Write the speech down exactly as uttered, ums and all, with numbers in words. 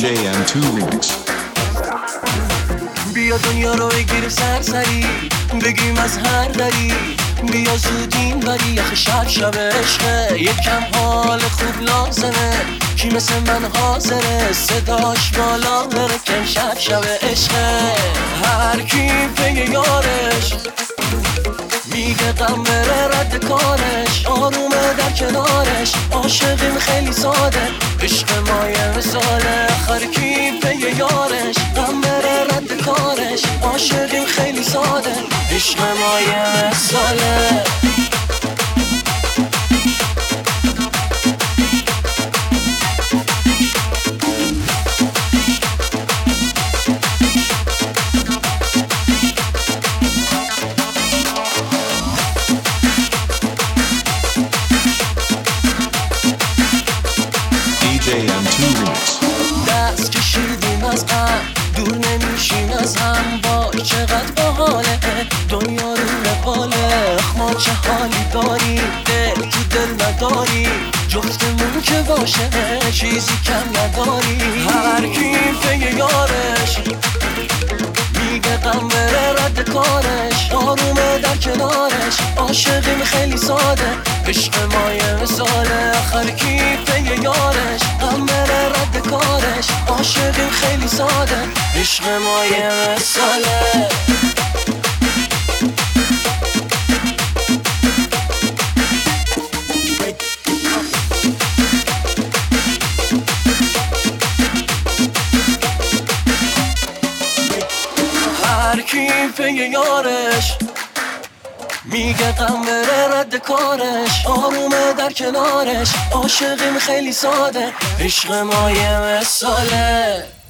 جی ام تو Remix. بیا دنیا رو بگیر سرسری، بگیم از هر دری، بیا زودین بری، آخه شب شب عشقه، یکم حال خوب لازمه، کی مثل من حاضره صداش بالا بره، کم شب شب عشقه. هر کی پی یارش میگه غم بره رد کارش، آرومه در کنارش، عاشقیم خیلی ساده، عشق ما یه مثاله. هر کی پی یارش غم بره رد کارش، عاشقیم خیلی ساده، عشق ما یه مثاله. جی ام تو Remix. دست کشیدیم از غم، دور نمیشیم از هم، وای چقدر باحاله دنیا رو نپاله. ما چه حالی داریم دل تو دل نداری، جفتمون که باشه چیزی کم نداری. هر کی پی یارش میگه غم بره رد کارش، آرومه در کنارش، عاشقیم خیلی ساده، عشق ما یه مثاله. هر کی پی یارش غم بره رد کارش، عاشقیم خیلی ساده، عشق ما یه مثاله. هر کی پی یارش میگه غم بره رد کارش، آرومه در کنارش، عاشقیم خیلی ساده، عشق ما یه مثاله.